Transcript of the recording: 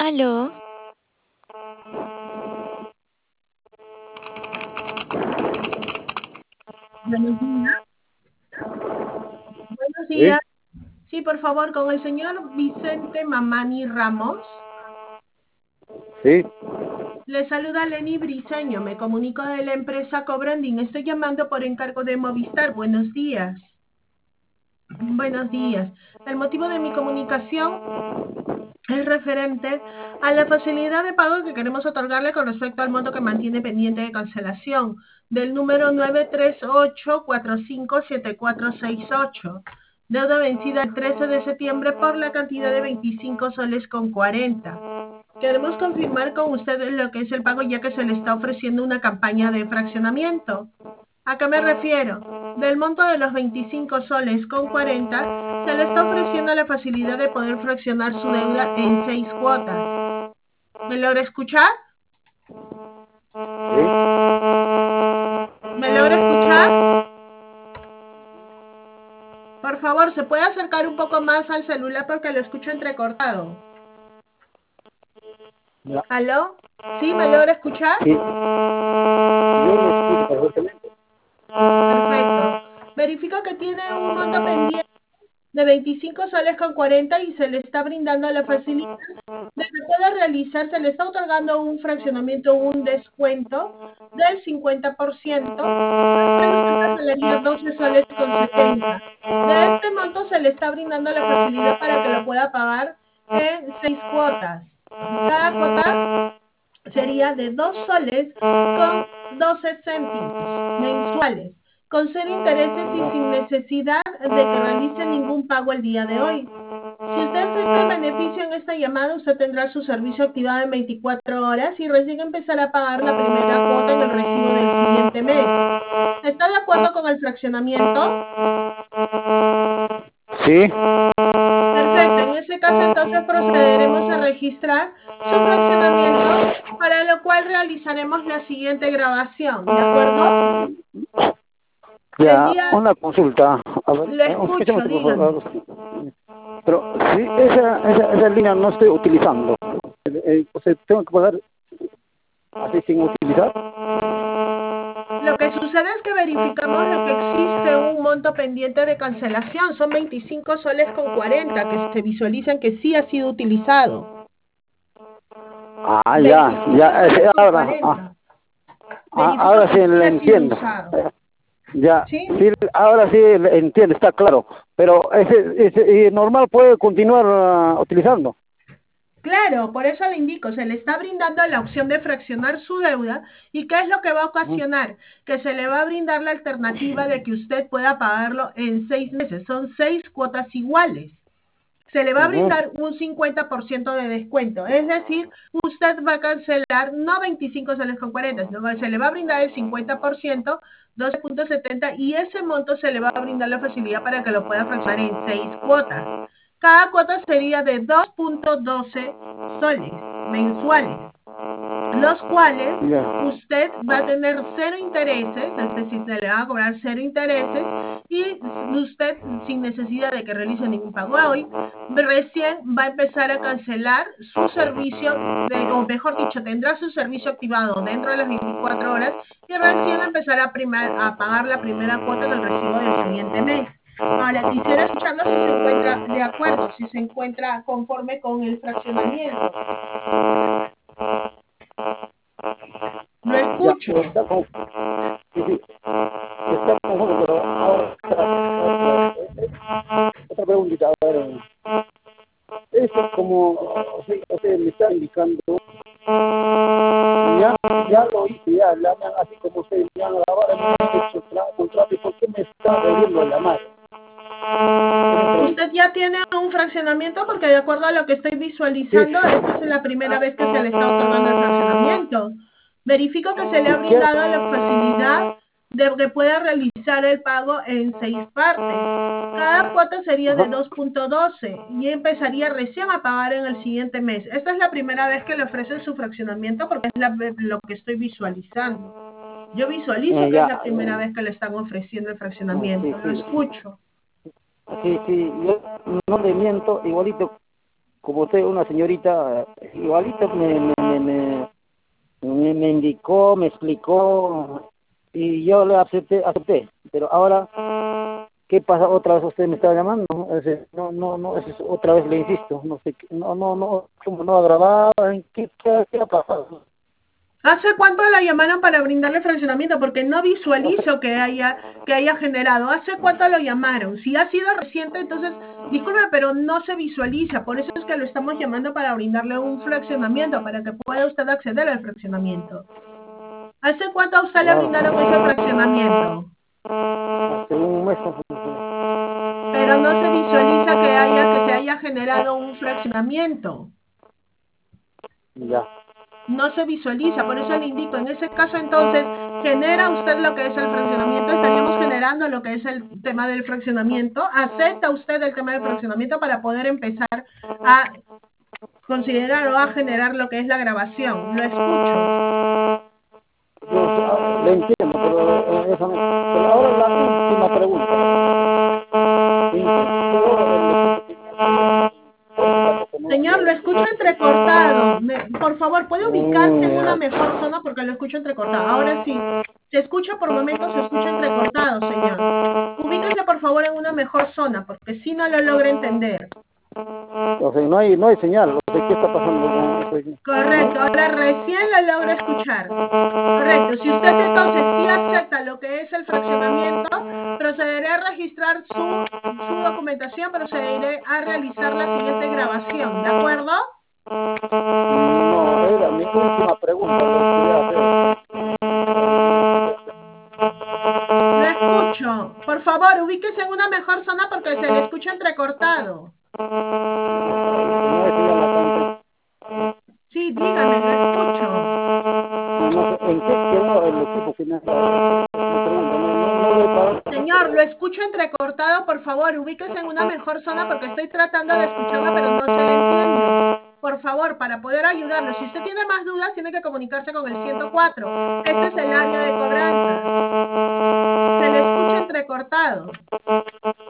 Aló, Buenos días. Buenos Sí, días. Sí, por favor, con el señor Vicente Mamani Ramos. sí, Le saluda Lenny Briseño. Me comunico de la empresa Cobranding. Estoy llamando por encargo de Movistar. Buenos días. Buenos días. El motivo de mi comunicación es referente a la facilidad de pago que queremos otorgarle con respecto al monto que mantiene pendiente de cancelación del número 938457468. Deuda vencida el 13 de septiembre por la cantidad de 25 soles con 40. Queremos confirmar con ustedes lo que es el pago ya que se le está ofreciendo una campaña de fraccionamiento. ¿A qué me refiero? Del monto de los 25 soles con 40, se le está ofreciendo la facilidad de poder fraccionar su deuda en 6 cuotas. ¿Me logra escuchar? sí. ¿Me logra escuchar? Por favor, ¿se puede acercar un poco más al celular porque lo escucho entrecortado? Ya, ¿Aló? ¿Sí? ¿Me logra escuchar? sí, yo lo escucho perfectamente. Perfecto. Verifico que tiene un monto pendiente de 25 soles con 40 y se le está brindando la facilidad de que pueda realizar, se le está otorgando un fraccionamiento, un descuento del 50%, al cual usted cancelaría 12 soles con 70. De este monto se le está brindando la facilidad para que lo pueda pagar en 6 cuotas. Cada cuota sería de 2 soles con 12 céntimos mensuales, con cero intereses y sin necesidad de que realice ningún pago el día de hoy. Si usted acepta el beneficio en esta llamada, usted tendrá su servicio activado en 24 horas y recién empezará a pagar la primera cuota en el recibo del siguiente mes. ¿Está de acuerdo con el fraccionamiento? Sí, Perfecto, en ese caso entonces procederemos a registrar su fraccionamiento, para lo cual realizaremos la siguiente grabación, ¿de acuerdo? El ya, día, una consulta. A ver, le escúchame escucho, por favor. dígame. Pero si esa línea no estoy utilizando, o sea, tengo que pagar así sin utilizar. Lo que sucede es que verificamos de que existe un monto pendiente de cancelación, son 25 soles con 40 que se visualizan que sí ha sido utilizado. Ah, ya, 25 ya, soles con ahora, 40. Verifico ahora que sí sí le ha sido entiendo. usado. Ya, ¿Sí? sí, ahora sí le entiendo, está claro. Pero ese normal puede continuar utilizando. Claro, por eso le indico, se le está brindando la opción de fraccionar su deuda y ¿qué es lo que va a Ujú, ocasionar? Que se le va a brindar la alternativa de que usted pueda pagarlo en 6 meses. Son 6 cuotas iguales. Se le va a ujú. brindar un 50% de descuento. Es decir, usted va a cancelar no 25 soles con 40, sino que se le va a brindar el 50%, 12,70, y ese monto se le va a brindar la facilidad para que lo pueda fraccionar en 6 cuotas. Cada cuota sería de 2,12 soles mensuales, los cuales Ya, usted va a tener cero intereses, es decir, se le va a cobrar cero intereses y usted, sin necesidad de que realice ningún pago hoy, recién va a empezar a cancelar su servicio, o mejor dicho, tendrá su servicio activado dentro de las 24 horas y recién empezará a pagar la primera cuota en el recibo del siguiente mes. Ahora, quisiera escucharlo si se encuentra de acuerdo, si se encuentra conforme con el fraccionamiento. Lo ya, escucho. está como, sí, sí, está conforme, pero ahora otra preguntita. A ver, esto como, o sea, me está indicando, ya, ya lo hice, ya, así como ustedes me han grabado, me han hecho el contrato, ¿y por qué me está volviendo a llamar? Esa es la pregunta. Usted ya tiene un fraccionamiento porque de acuerdo a lo que estoy Sí, visualizando, esta es la primera vez que se le está otorgando el fraccionamiento. Verifico que se le ha ¿y qué? brindado la facilidad de que pueda realizar el pago en 6 partes. Cada cuota sería de Ajá. 2,12 y empezaría recién a pagar en el siguiente mes. Esta es la primera vez que le ofrecen su fraccionamiento porque es lo que estoy visualizando. Yo visualizo que es Ya, la primera vez que le están ofreciendo el sí, fraccionamiento. Lo sí, escucho. sí, sí, yo no le miento, igualito como usted, una señorita, igualito me indicó, me explicó, y yo le acepté, pero ahora, ¿qué pasa? Otra vez usted me está llamando, no, otra vez le insisto, no sé, como no ha grabado, ¿qué ha pasado? ¿Hace cuánto la llamaron para brindarle fraccionamiento? Porque no visualizo que haya generado. ¿Hace cuánto lo llamaron? Si ha sido reciente, entonces, disculpe, pero no se visualiza. Por eso es que lo estamos llamando para brindarle un fraccionamiento, para que pueda usted acceder al fraccionamiento. ¿Hace cuánto a usted le brindaron ese fraccionamiento? Hace un mes. Pero no se visualiza que se haya generado un fraccionamiento. Ya. No se visualiza, por eso le indico, en ese caso entonces genera usted lo que es el fraccionamiento, estaríamos generando lo que es el tema del fraccionamiento, acepta usted el tema del fraccionamiento para poder empezar a considerar o a generar lo que es la grabación. Lo escucho. Yo le entiendo, pero ahora la última pregunta. Señor, lo escucho entrecortado. Por favor, ¿puede ubicarse en una mejor zona? Porque lo escucho entrecortado. Ahora sí, se escucha por momentos, se escucha entrecortado, señor. Ubíquese, por favor, en una mejor zona, porque si no lo logra entender. O sea, no hay señal. O sea, ¿qué está pasando? Correcto, ahora recién lo logra escuchar. Correcto, si usted entonces sí acepta lo que es el fraccionamiento, procederé a registrar su documentación, procederé a realizar la siguiente grabación, ¿de acuerdo? No, era mi última pregunta. Lo escucho. Por favor, ubíquese en una mejor zona porque se le escucha entrecortado. Sí, dígame, lo escucho. ¿En qué quedó el equipo final? Señor, lo escucho entrecortado, por favor, ubíquese en una mejor zona porque estoy tratando de escucharla, pero no se le entiende. Por favor, para poder ayudarlo, si usted tiene más dudas, tiene que comunicarse con el 104. Este es el área de cobranzas. Se le escucha entrecortado.